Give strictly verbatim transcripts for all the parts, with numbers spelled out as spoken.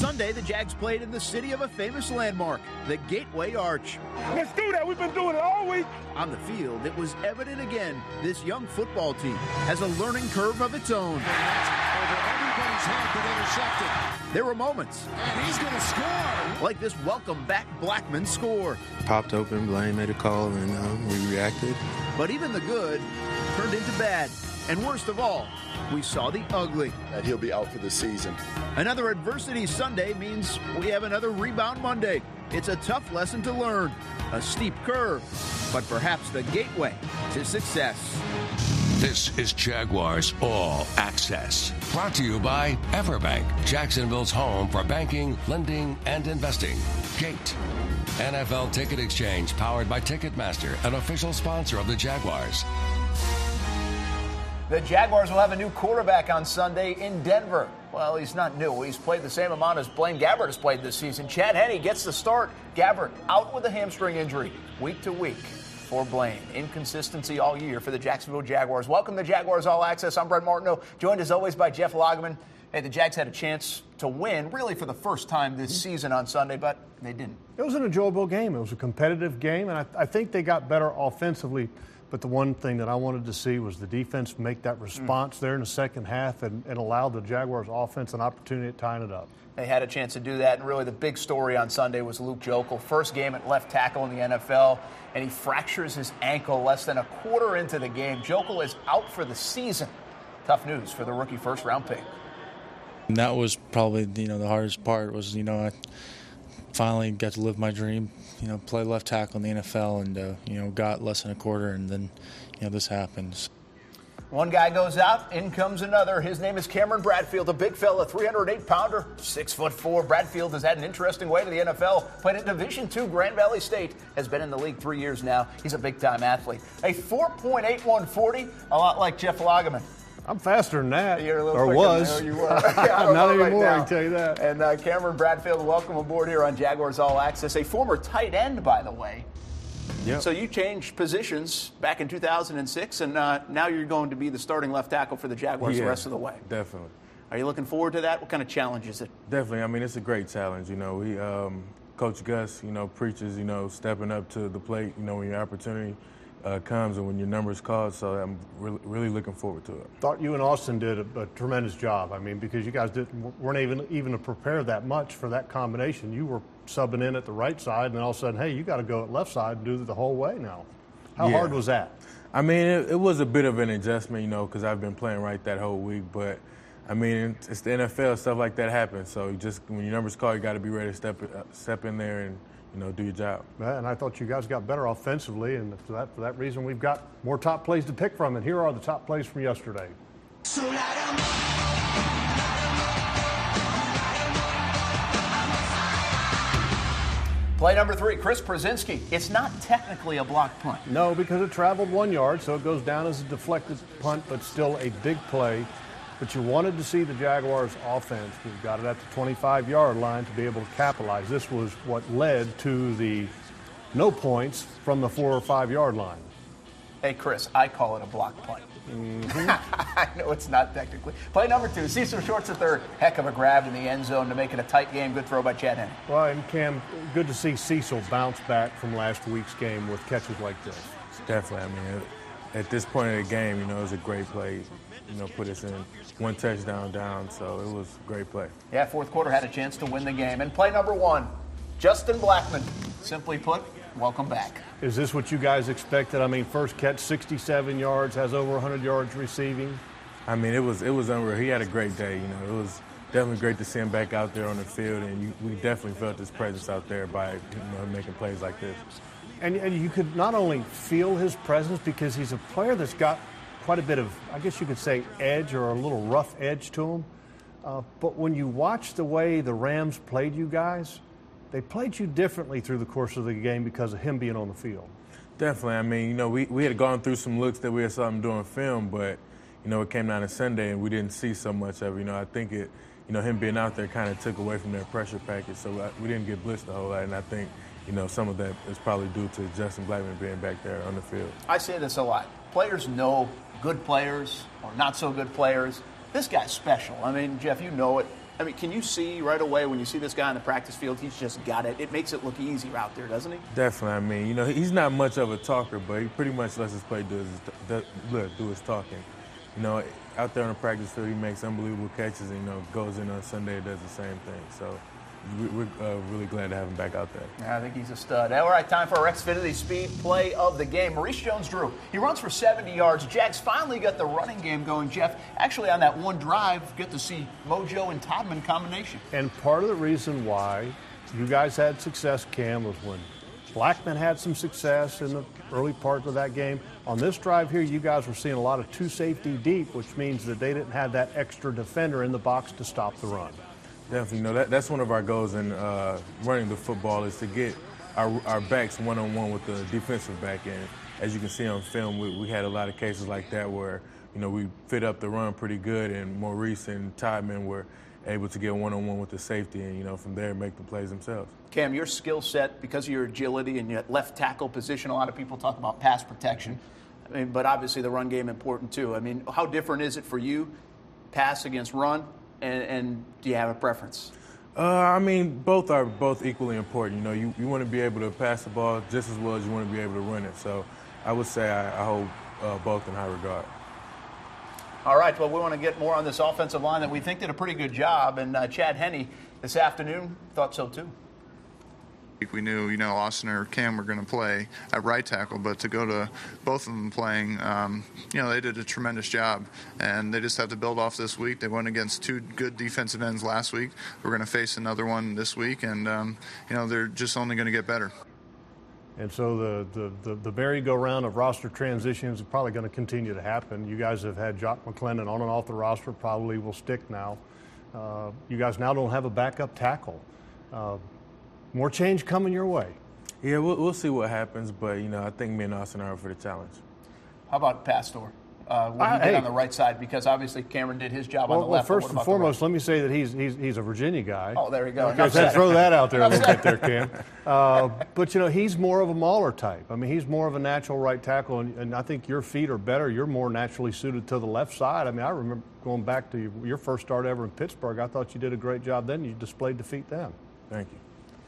Sunday, the Jags played in the city of a famous landmark, the Gateway Arch. Let's do that. We've been doing it all week. On the field, it was evident again, this young football team has a learning curve of its own. Over everybody's head, but intercepted. There were moments. And he's going to score. Like this welcome back Blackman score. Popped open, Blaine made a call, and um, we reacted. But even the good turned into bad. And worst of all, we saw the ugly. That he'll be out for the season. Another adversity Sunday means we have another rebound Monday. It's a tough lesson to learn, a steep curve, but perhaps the gateway to success. This is Jaguars All Access. Brought to you by Everbank, Jacksonville's home for banking, lending, and investing. Gate. N F L Ticket Exchange, powered by Ticketmaster, an official sponsor of the Jaguars. The Jaguars will have a new quarterback on Sunday in Denver. Well, he's not new. He's played the same amount as Blaine Gabbert has played this season. Chad Henne gets the start. Gabbert out with a hamstring injury week to week for Blaine. Inconsistency all year for the Jacksonville Jaguars. Welcome to Jaguars All Access. I'm Brett Martineau, joined as always by Jeff Lageman. Hey, the Jags had a chance to win, really for the first time this season on Sunday, but they didn't. It was an enjoyable game. It was a competitive game, and I, I think they got better offensively. But the one thing that I wanted to see was the defense make that response mm. there in the second half and, and allow the Jaguars offense an opportunity at tying it up. They had a chance to do that, and really the big story on Sunday was Luke Joeckel. First game at left tackle in the N F L, and he fractures his ankle less than a quarter into the game. Joeckel is out for the season. Tough news for the rookie first-round pick. And that was probably, you know, the hardest part was, you know, I finally got to live my dream. You know, play left tackle in the N F L and, uh, you know, got less than a quarter, and then, you know, this happens. One guy goes out, in comes another. His name is Cameron Bradfield, a big fella, three hundred eight pounder, six foot four. Bradfield has had an interesting way to the N F L. Played at Division two, Grand Valley State, has been in the league three years now. He's a big-time athlete. A four point eight one forty, a lot like Jeff Lageman. I'm faster than that, You're a little or was. You were. yeah, Not anymore, right I can tell you that. And uh, Cameron Bradfield, welcome aboard here on Jaguars All Access. A former tight end, by the way. Yep. So you changed positions back in two thousand six, and uh, now you're going to be the starting left tackle for the Jaguars yeah, the rest of the way. Definitely. Are you looking forward to that? What kind of challenge is it? Definitely. I mean, it's a great challenge. You know, we, um, Coach Gus, you know, preaches, you know, stepping up to the plate, you know, when your opportunity Uh, comes and when your number is called, so I'm really, really looking forward to it. Thought you and Austin did a, a tremendous job. I mean, because you guys didn't weren't even even to prepare that much for that combination. You were subbing in at the right side, and then all of a sudden, hey, you got to go at left side and do it the whole way now. How yeah. hard was that? I mean, it, it was a bit of an adjustment, you know, because I've been playing right that whole week. But I mean, it's the N F L, stuff like that happens. So you just when your number's called, you got to be ready to step uh, step in there and, you know, do your job. Yeah, and I thought you guys got better offensively, and for that for that reason, we've got more top plays to pick from. And here are the top plays from yesterday. Play number three, Chris Prozinski. It's not technically a block punt. No, because it traveled one yard, so it goes down as a deflected punt, but still a big play. But you wanted to see the Jaguars' offense. We've got it at the twenty-five-yard line to be able to capitalize. This was what led to the no points from the four or five-yard line. Hey, Chris, I call it a block punt. Mm-hmm. I know it's not technically. Play number two, Cecil Shorts at third. Heck of a grab in the end zone to make it a tight game. Good throw by Chad Henne. Well, and Cam, good to see Cecil bounce back from last week's game with catches like this. Definitely. I mean, at this point of the game, you know, it was a great play. You know, put us in one touchdown down, so it was a great play. Yeah, fourth quarter had a chance to win the game. And play number one, Justin Blackman. Simply put, welcome back. Is this what you guys expected? I mean, first catch, sixty-seven yards, has over one hundred yards receiving. I mean, it was it was unreal. He had a great day. You know, it was definitely great to see him back out there on the field, and you, we definitely felt his presence out there by, you know, making plays like this. And, and you could not only feel his presence because he's a player that's got quite a bit of, I guess you could say, edge or a little rough edge to him. Uh, but when you watch the way the Rams played you guys, they played you differently through the course of the game because of him being on the field. Definitely. I mean, you know, we, we had gone through some looks that we had saw him doing film, but, you know, it came down to Sunday and we didn't see so much of it. You know, I think it, you know, him being out there kind of took away from their pressure package, so we didn't get blitzed a whole lot. And I think, you know, some of that is probably due to Justin Blackman being back there on the field. I say this a lot. Players know good players or not so good players. This guy's special. I mean, Jeff, you know it. I mean, can you see right away when you see this guy on the practice field, he's just got it. It makes it look easier out there, doesn't he? Definitely. I mean, you know, he's not much of a talker, but he pretty much lets his play do his, do, do his talking. You know, out there on the practice field, he makes unbelievable catches and, you know, goes in on Sunday and does the same thing. So we're uh, really glad to have him back out there. Yeah, I think he's a stud. All right, time for our Xfinity Speed play of the game. Maurice Jones-Drew, he runs for seventy yards. Jags finally got the running game going, Jeff. Actually, on that one drive, get to see Mojo and Todman combination. And part of the reason why you guys had success, Cam, was when Blackman had some success in the early part of that game. On this drive here, you guys were seeing a lot of two safety deep, which means that they didn't have that extra defender in the box to stop the run. Definitely. You know, that, that's one of our goals in uh, running the football is to get our, our backs one-on-one with the defensive back end. As you can see on film, we, we had a lot of cases like that where, you know, we fit up the run pretty good, and Maurice and Todman were able to get one-on-one with the safety and, you know, from there make the plays themselves. Cam, your skill set, because of your agility and your left tackle position, a lot of people talk about pass protection. I mean, but obviously the run game important too. I mean, how different is it for you, pass against run? And, and do you have a preference? Uh, I mean, both are both equally important. You know, you, you want to be able to pass the ball just as well as you want to be able to run it. So I would say I, I hold uh, both in high regard. All right, well, we want to get more on this offensive line that we think did a pretty good job. And uh, Chad Henne this afternoon thought so too. We knew, you know, Austin or Cam were going to play at right tackle, but to go to both of them playing, um, you know, they did a tremendous job, and they just have to build off this week. They went against two good defensive ends last week. We're going to face another one this week, and, um, you know, they're just only going to get better. And so the, the, the, the merry-go-round of roster transitions is probably going to continue to happen. You guys have had Jock McClendon on and off the roster, probably will stick now. Uh, you guys now don't have a backup tackle. Uh, More change coming your way. Yeah, we'll, we'll see what happens, but, you know, I think me and Austin are up for the challenge. How about Pastor? Uh, what Uh, he did hey. on the right side, because obviously Cameron did his job Well, on the well left. first but and what about the foremost, right? let me say that he's he's, he's a Virginia guy. Oh, there you go. Okay, Enough so said. throw that out there a Enough little bit said. there, Cam. Uh, but, you know, he's more of a Mauler type. I mean, he's more of a natural right tackle, and, and I think your feet are better. You're more naturally suited to the left side. I mean, I remember going back to your first start ever in Pittsburgh. I thought you did a great job then. You displayed the feet then. Thank you.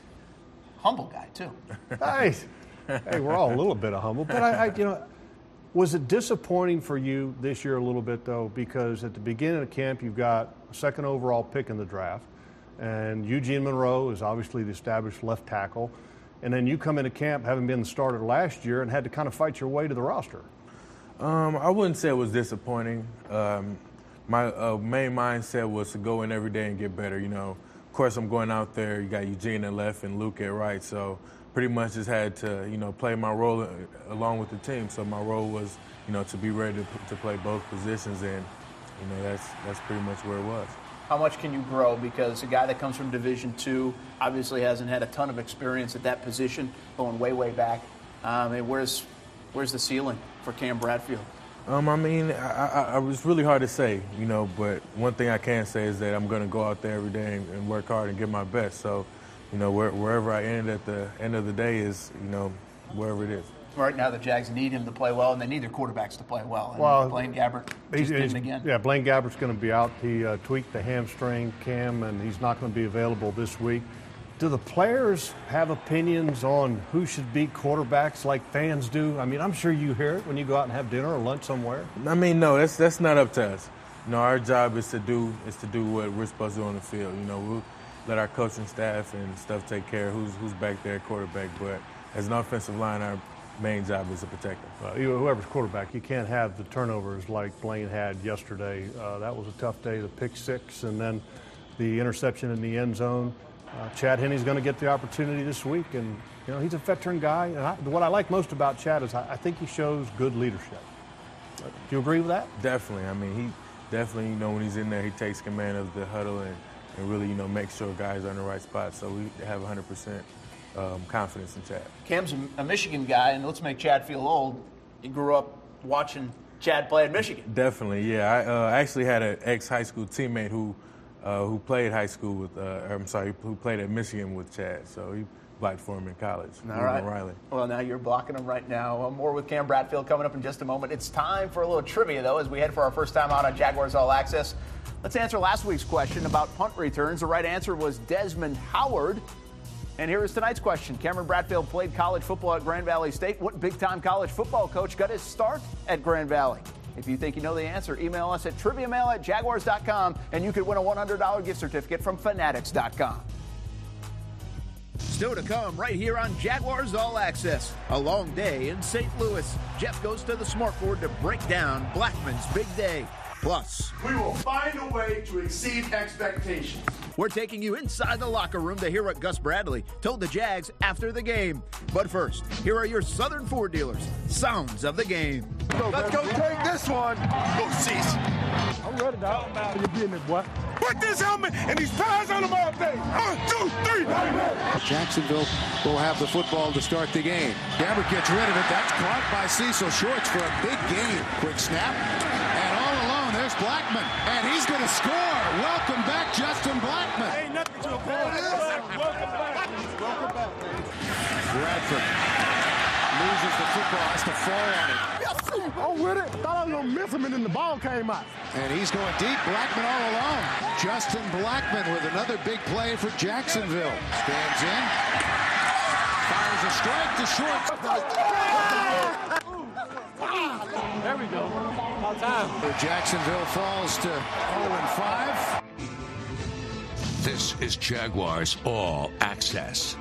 Humble guy, too. Hey, hey, we're all a little bit of humble. But, I, I, you know, was it disappointing for you this year a little bit, though, because at the beginning of camp you've got a second overall pick in the draft, and Eugene Monroe is obviously the established left tackle, and then you come into camp having been the starter last year and had to kind of fight your way to the roster? Um, I wouldn't say it was disappointing. Um, my uh, main mindset was to go in every day and get better. You know, of course, I'm going out there. You got Eugene at left and Luke at right, so pretty much just had to, you know, play my role along with the team. So my role was, you know, to be ready to, to play both positions, and, you know, that's that's pretty much where it was. How much can you grow? Because a guy that comes from Division two obviously hasn't had a ton of experience at that position, going way, way back. Um, and where's where's the ceiling for Cam Bradfield? Um, I mean, I, I, I, it's really hard to say, you know, but one thing I can say is that I'm going to go out there every day and, and work hard and give my best. So, you know, where, wherever I end at the end of the day is, you know, wherever it is. Right now, the Jags need him to play well, and they need their quarterbacks to play well. And Well, Blaine Gabbert He's, just he's, didn't again. yeah, Blaine Gabbert's going to be out. He uh, tweaked the hamstring, Cam, and he's not going to be available this week. Do the players have opinions on who should be quarterbacks like fans do? I mean, I'm sure you hear it when you go out and have dinner or lunch somewhere. I mean, no, that's that's not up to us. You know, our job is to do is to do what we're supposed to do on the field. You know, we'll let our coaching staff and stuff take care of who's who's back there at quarterback. But as an offensive line, our main job is to protect them. Uh, you, whoever's quarterback, you can't have the turnovers like Blaine had yesterday. Uh, that was a tough day, the pick six, and then the interception in the end zone. Uh, Chad Henne's going to get the opportunity this week, and you know he's a veteran guy. And I, what I like most about Chad is I, I think he shows good leadership. Uh, do you agree with that? Definitely. I mean, he definitely, you know, when he's in there, he takes command of the huddle and, and really, you know, makes sure guys are in the right spot. So we have one hundred percent um, confidence in Chad. Cam's a, a Michigan guy, and let's make Chad feel old. He grew up watching Chad play at Michigan. Definitely, yeah. I uh, actually had an ex-high school teammate who uh, who played high school with, uh, I'm sorry, who played at Michigan with Chad. So he blocked for him in college. All right. Riley. Well, now you're blocking him right now. Well, more with Cam Bradfield coming up in just a moment. It's time for a little trivia, though, as we head for our first time out on Jaguars All Access. Let's answer last week's question about punt returns. The right answer was Desmond Howard. And here is tonight's question. Cameron Bradfield played college football at Grand Valley State. What big-time college football coach got his start at Grand Valley? If you think you know the answer, email us at triviamail at jaguars dot com, and you could win a one hundred dollars gift certificate from fanatics dot com. Still to come right here on Jaguars All Access. A long day in Saint Louis. Jeff goes to the smartboard to break down Blackman's big day. Plus, we will find a way to exceed expectations. We're taking you inside the locker room to hear what Gus Bradley told the Jags after the game. But first, here are your Southern Ford dealers. Sounds of the game. Let's go take this one. Go, Cease. I'm ready, dog. You're getting it, boy. Put this helmet and these pads on them all day. One, two, three. Jacksonville will have the football to start the game. Gabbert gets rid of it. That's caught by Cecil Shorts for a big gain. Quick snap. And all alone, there's Blackman. And he's going to score. Welcome back, Justin Blackman. Ain't nothing to a ball. Welcome back. Welcome back. Bradford loses the football. Has to fall on it. I'm with it. Thought I was going to miss him and then the ball came out. And he's going deep. Blackman all alone. Justin Blackman with another big play for Jacksonville. Stands in. Fires a strike to short. There we go. All time. Jacksonville falls to oh and five. This is Jaguars All Access.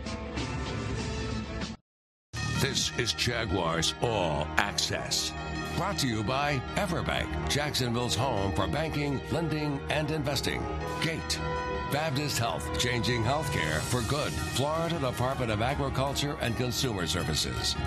This is Jaguars All Access. Brought to you by Everbank, Jacksonville's home for banking, lending, and investing. Gate, Baptist Health, changing healthcare for good. Florida Department of Agriculture and Consumer Services.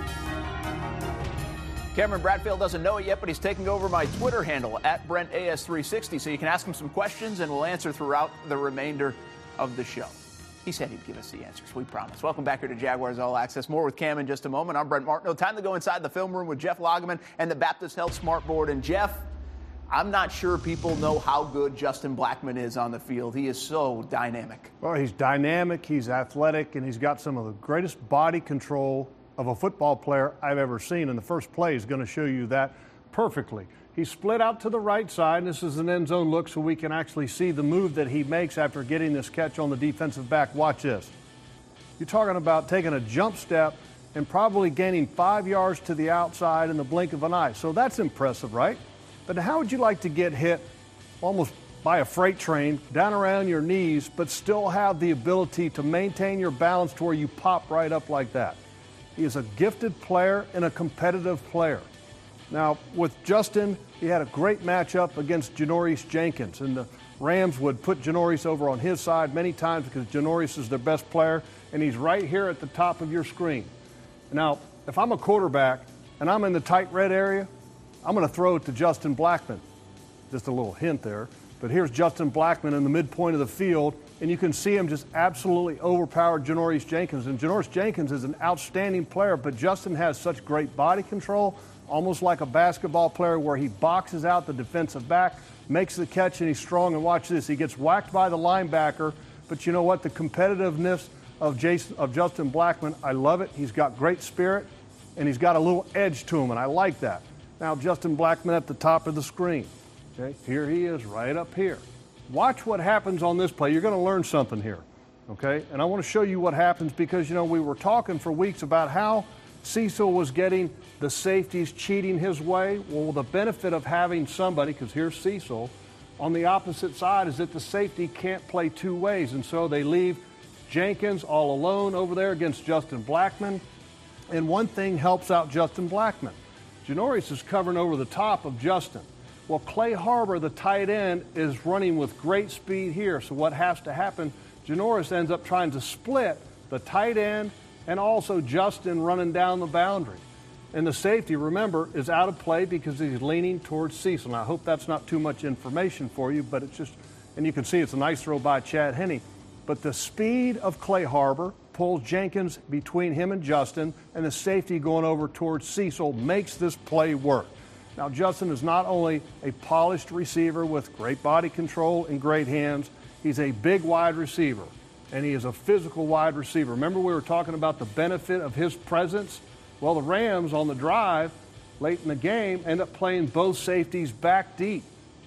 Cameron Bradfield doesn't know it yet, but he's taking over my Twitter handle, at Brent A S three sixty, so you can ask him some questions, and we'll answer throughout the remainder of the show. He said he'd give us the answers. We promise. Welcome back here to Jaguars All Access. More with Cam in just a moment. I'm Brent Martineau. Time to go inside the film room with Jeff Lageman and the Baptist Health Smartboard. And, Jeff, I'm not sure people know how good Justin Blackman is on the field. He is so dynamic. Well, he's dynamic, he's athletic, and he's got some of the greatest body control of a football player I've ever seen. And the first play is going to show you that perfectly. He split out to the right side, and this is an end zone look so we can actually see the move that he makes after getting this catch on the defensive back. Watch this. You're talking about taking a jump step and probably gaining five yards to the outside in the blink of an eye. So that's impressive, right? But how would you like to get hit almost by a freight train down around your knees, but still have the ability to maintain your balance to where you pop right up like that? He is a gifted player and a competitive player. Now, with Justin, he had a great matchup against Janoris Jenkins, and the Rams would put Janoris over on his side many times because Janoris is their best player, and he's right here at the top of your screen. Now, if I'm a quarterback and I'm in the tight red area, I'm going to throw it to Justin Blackman. Just a little hint there. But here's Justin Blackman in the midpoint of the field, and you can see him just absolutely overpower Janoris Jenkins. And Janoris Jenkins is an outstanding player, but Justin has such great body control, almost like a basketball player where he boxes out the defensive back, makes the catch, and he's strong. And watch this. He gets whacked by the linebacker, but you know what? The competitiveness of Jason, of Justin Blackman, I love it. He's got great spirit, and he's got a little edge to him, and I like that. Now, Justin Blackman at the top of the screen. Okay, here he is right up here. Watch what happens on this play. You're going to learn something here, okay? And I want to show you what happens because, you know, we were talking for weeks about how Cecil was getting the safeties cheating his way. Well, the benefit of having somebody, because here's Cecil, on the opposite side is that the safety can't play two ways. And so they leave Jenkins all alone over there against Justin Blackman. And one thing helps out Justin Blackman. Janoris is covering over the top of Justin. Well, Clay Harbor, the tight end, is running with great speed here. So what has to happen, Janoris ends up trying to split the tight end and also Justin running down the boundary. And the safety, remember, is out of play because he's leaning towards Cecil. Now, I hope that's not too much information for you, but it's just, and you can see it's a nice throw by Chad Henne. But the speed of Clay Harbor pulls Jenkins between him and Justin, and the safety going over towards Cecil makes this play work. Now, Justin is not only a polished receiver with great body control and great hands, he's a big wide receiver, and he is a physical wide receiver. Remember we were talking about the benefit of his presence? Well, the Rams on the drive late in the game end up playing both safeties back deep.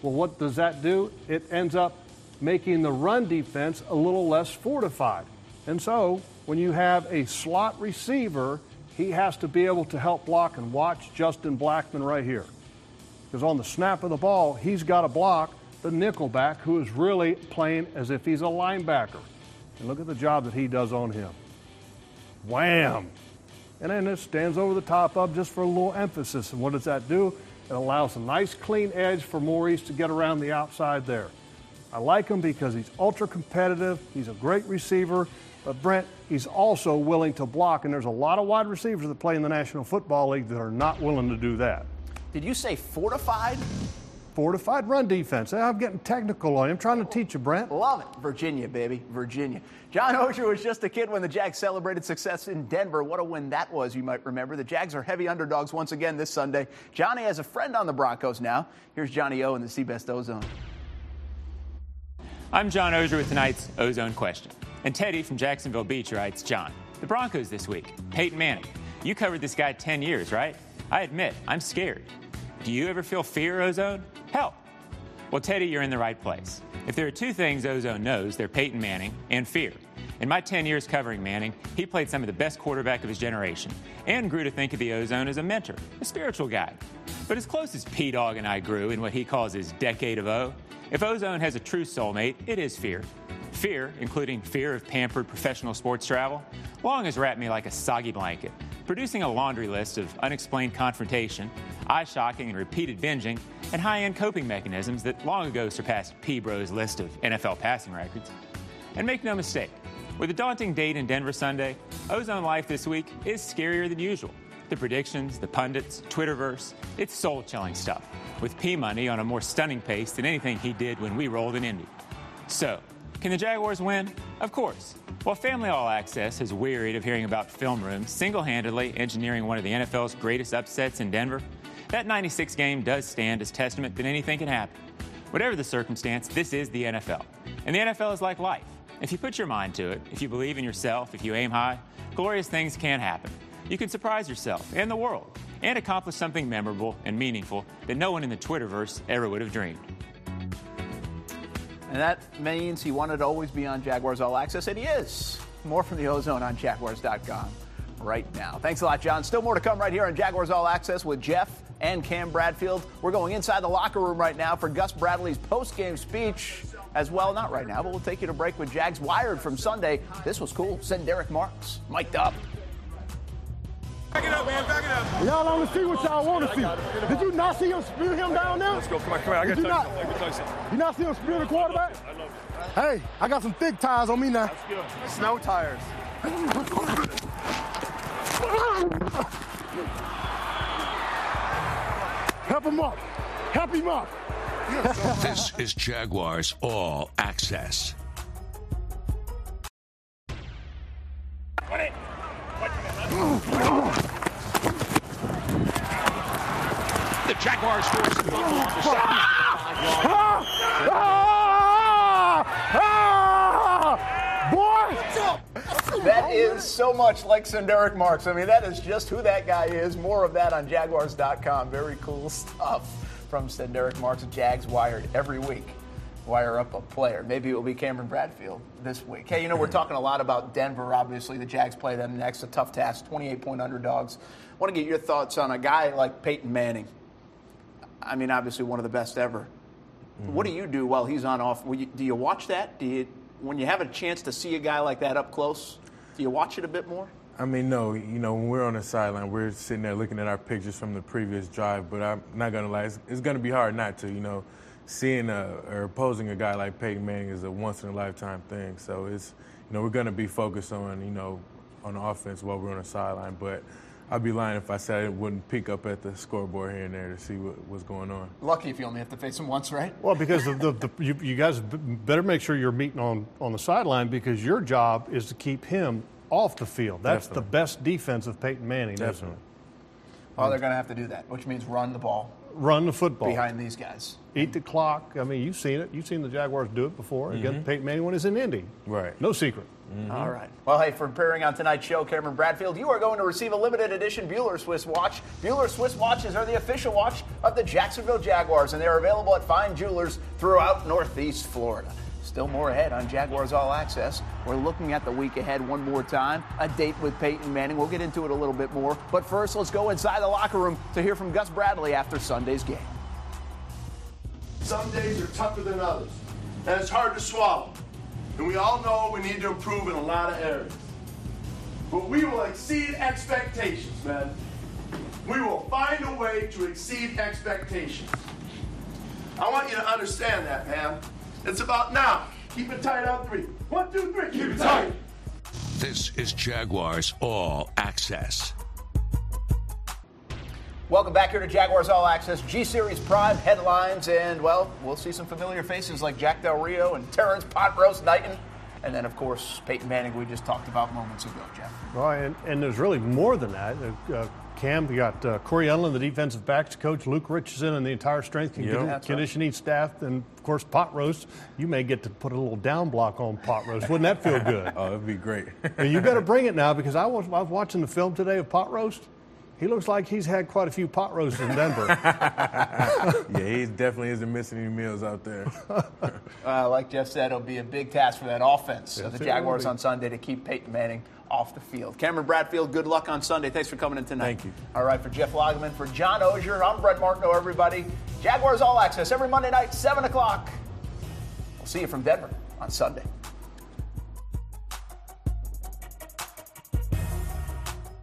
Well, what does that do? It ends up making the run defense a little less fortified. And so when you have a slot receiver, he has to be able to help block, and watch Justin Blackmon right here. Because on the snap of the ball, he's got to block the nickelback, who is really playing as if he's a linebacker. And look at the job that he does on him. Wham! And then it stands over the top of just for a little emphasis. And what does that do? It allows a nice clean edge for Maurice to get around the outside there. I like him because he's ultra competitive. He's a great receiver. But Brent, he's also willing to block. And there's a lot of wide receivers that play in the National Football League that are not willing to do that. Did you say fortified? Fortified run defense. I'm getting technical on you. I'm trying to teach you, Brent. Love it. Virginia, baby. Virginia. John Oehser was just a kid when the Jags celebrated success in Denver. What a win that was, you might remember. The Jags are heavy underdogs once again this Sunday. Johnny has a friend on the Broncos now. Here's Johnny O in the C-Best Ozone. I'm John Oehser with tonight's Ozone Question. And Teddy from Jacksonville Beach writes, John, the Broncos this week. Peyton Manning. You covered this guy ten years, right? I admit, I'm scared. Do you ever feel fear, Ozone? Hell. Well, Teddy, you're in the right place. If there are two things Ozone knows, they're Peyton Manning and fear. In my ten years covering Manning, he played some of the best quarterback of his generation and grew to think of the Ozone as a mentor, a spiritual guide. But as close as P-Dog and I grew in what he calls his decade of O, if Ozone has a true soulmate, it is fear. Fear, including fear of pampered professional sports travel, long has wrapped me like a soggy blanket, producing a laundry list of unexplained confrontation, eye-shocking and repeated binging, and high-end coping mechanisms that long ago surpassed P-Bro's list of N F L passing records. And make no mistake, with a daunting date in Denver Sunday, Ozone Life this week is scarier than usual. The predictions, the pundits, Twitterverse, it's soul-chilling stuff, with P-Money on a more stunning pace than anything he did when we rolled in Indy. So, can the Jaguars win? Of course. While Family All Access has wearied of hearing about film rooms single-handedly engineering one of the N F L's greatest upsets in Denver, that ninety-six game does stand as testament that anything can happen. Whatever the circumstance, this is the N F L. And the N F L is like life. If you put your mind to it, if you believe in yourself, if you aim high, glorious things can happen. You can surprise yourself and the world and accomplish something memorable and meaningful that no one in the Twitterverse ever would have dreamed. And that means he wanted to always be on Jaguars All Access, and he is. More from the Ozone on Jaguars dot com right now. Thanks a lot, John. Still more to come right here on Jaguars All Access with Jeff and Cam Bradfield. We're going inside the locker room right now for Gus Bradley's post-game speech as well. Not right now, but we'll take you to break with Jags Wired from Sunday. This was cool. Send Derek Marks mic'd up. Back it up, man. Back it up. Y'all only see what y'all want to see. Did you not see him spear him down there? Let's go. Come on, come on. I got to not, you not see him spear the quarterback? I love it. Hey, I got some thick tires on me now. Let's go. Snow tires. Help him up. Help him up. This is Jaguars All Access. The Jaguars force the fumble on the side. Boy! That is so much like Senderick Marks. I mean, that is just who that guy is. More of that on Jaguars dot com. Very cool stuff from Senderick Marks. Jags Wired every week. Wire up a player. Maybe it will be Cameron Bradfield this week. Hey, you know, we're talking a lot about Denver, obviously. The Jags play them next. A tough task, twenty-eight point underdogs. I want to get your thoughts on a guy like Peyton Manning. I mean, obviously one of the best ever. Mm-hmm. What do you do while he's on off? You, do you watch that? Do you, when you have a chance to see a guy like that up close, do you watch it a bit more? I mean, no. You know, when we're on the sideline, we're sitting there looking at our pictures from the previous drive. But I'm not going to lie, it's, it's going to be hard not to, you know. Seeing a, or opposing a guy like Peyton Manning is a once-in-a-lifetime thing. So it's, you know, we're going to be focused on, you know, on the offense while we're on the sideline. But I'd be lying if I said I wouldn't peek up at the scoreboard here and there to see what, what's going on. Lucky if you only have to face him once, right? Well, because the, the, the, you, you guys better make sure you're meeting on, on the sideline because your job is to keep him off the field. That's Definitely. the best defense of Peyton Manning. Definitely. Oh, they're going to have to do that, which means run the ball run the football behind these guys. Eat the clock. I mean, you've seen it. You've seen the Jaguars do it before Mm-hmm. against Peyton Manning when he's in Indy. Right. No secret. Mm-hmm. All right. Well, hey, for appearing on tonight's show, Cameron Bradfield, you are going to receive a limited edition Bueller Swiss watch. Bueller Swiss watches are the official watch of the Jacksonville Jaguars, and they are available at fine jewelers throughout Northeast Florida. Still more ahead on Jaguars All Access. We're looking at the week ahead one more time. A date with Peyton Manning. We'll get into it a little bit more. But first, let's go inside the locker room to hear from Gus Bradley after Sunday's game. Some days are tougher than others, and it's hard to swallow. And we all know we need to improve in a lot of areas. But we will exceed expectations, man. We will find a way to exceed expectations. I want you to understand that, man. It's about now. Keep it tight on three. One, two, three. Keep it tight. This is Jaguars All Access. Welcome back here to Jaguars All Access, G-Series Prime headlines, and, well, we'll see some familiar faces like Jack Del Rio and Terrence Pot Roast Knighton, and then, of course, Peyton Manning we just talked about moments ago, Jeff. Well, and, and there's really more than that. Uh, Cam, you got uh, Corey Unlin, the defensive backs coach, Luke Richardson, and the entire strength and Yep. condi- That's conditioning right. staff, and, of course, Pot Roast. You may get to put a little down block on Pot Roast. Wouldn't that feel good? Oh, it'd be great. Well, you got to bring it now, because I was, I was watching the film today of Pot Roast. He looks like he's had quite a few pot roasts in Denver. Yeah, he definitely isn't missing any meals out there. Uh, like Jeff said, it'll be a big task for that offense Yes, of the it Jaguars will be. on Sunday to keep Peyton Manning off the field. Cameron Bradfield, good luck on Sunday. Thanks for coming in tonight. Thank you. All right, for Jeff Lageman, for John Ogier, I'm Brett Martineau, everybody. Jaguars All Access every Monday night, seven o'clock. We'll see you from Denver on Sunday.